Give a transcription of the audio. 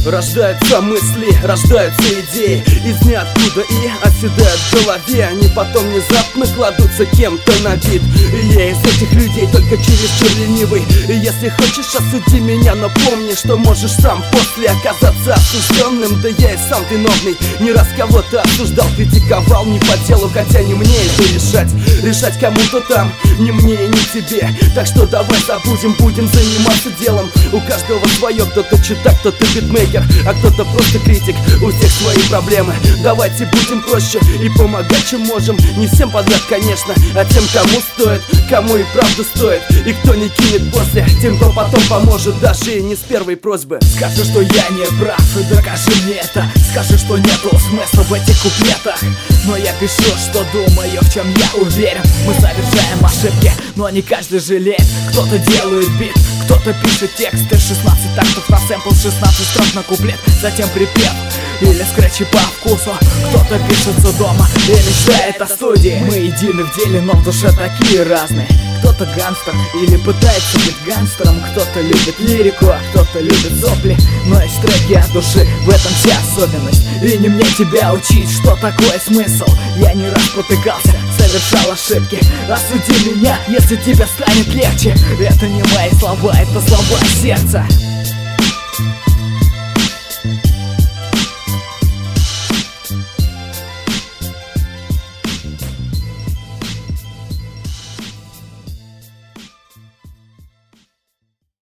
Рождаются мысли, рождаются идеи из ниоткуда и оседают в голове. Они потом внезапно кладутся кем-то на бит. И я из этих людей только чересчур ленивый. И если хочешь, осуди меня, но помни, что можешь сам после оказаться осужденным. Да я и сам виновный, не раз кого-то осуждал, критиковал не по делу, хотя не мне это решать. Решать кому-то там, не мне и не тебе. Так что давай забудем, будем заниматься делом. У каждого свое, кто-то читак, кто-то битмейкер, а кто-то просто критик, у всех свои проблемы. Давайте будем проще и помогать, чем можем. Не всем подряд, конечно, а тем, кому стоит, кому и правда стоит. И кто не кинет после, тем, кто потом поможет, даже и не с первой просьбы. Скажи, что я не прав, и докажи мне это. Скажи, что нету смысла в этих куплетах, но я пишу, что думаю, в чем я уверен. Мы совершаем ошибки, но не каждый жалеет. Кто-то делает бит, кто-то пишет тексты, 16 тактов на сэмпл, 16 строк на куплет, затем припев или скретчи по вкусу. Кто-то пишется дома и мечтает о студии. Мы едины в деле, но в душе такие разные. Кто-то гангстер или пытается быть гангстером, кто-то любит лирику, а кто-то любит сопли. Но есть треки от души, в этом вся особенность. И не мне тебя учить, что такое смысл. Я не раз потыкался, совершал ошибки. Осуди меня, если тебе станет легче. Это не мои слова, это слова сердца.